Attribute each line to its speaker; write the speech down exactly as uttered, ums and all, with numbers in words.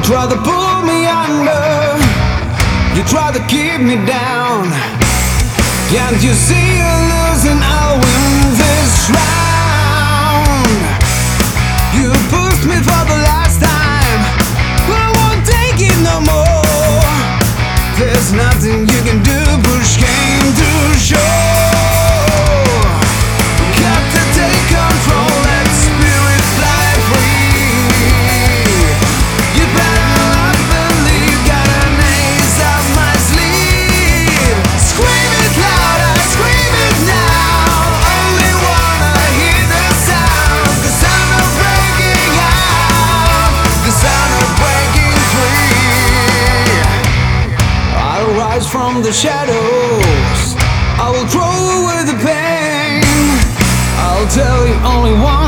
Speaker 1: try to pull me under, you try to keep me down. Can't you see you're losing? I'll win this round. You pushed me for the last time, but I won't take it no more. There's nothing you can do, push came to shore. Got to take control, let spirit fly free. You better not believe, got an ace up my sleeve. Scream it loud, I scream it now. Only wanna hear the sound, the sound of breaking out, the sound of breaking free. I'll rise from the shadows, I will throw away the pain. I'll tell you only one